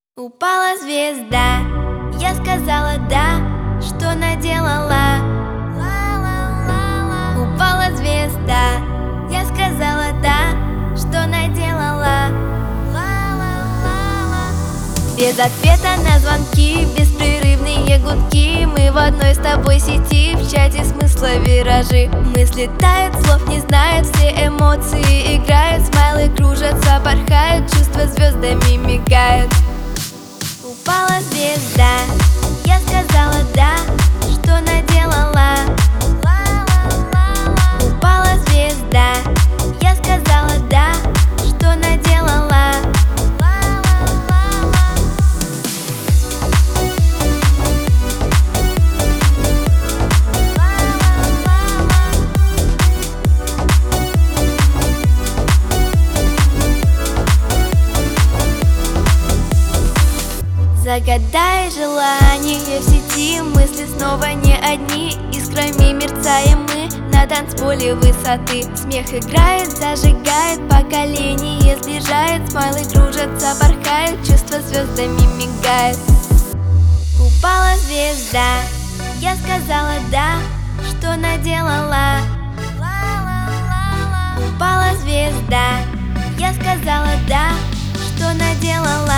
Упала звезда, я сказала да, что наделала. Упала звезда, я сказала да, что наделала. Без ответа на звонки, беспрерывные гудки. Мы в одной с тобой сети, в чате смысла виражи. Мысли тают, слов не знают, все эмоции играют. Смайлы кружатся, порхают, чувства звездами мигают. Упала звезда, я сказала да, что наделала. Упала звезда, я сказала да, что наделала. Загадай желание в сети, мысли снова не одни. Искрами мерцаем мы на танцполе высоты. Смех играет, зажигает, поколение сближает. Смайлы кружатся, порхают, чувства звездами мигают. Упала звезда, я сказала да, что наделала. Упала звезда, я сказала да, что наделала.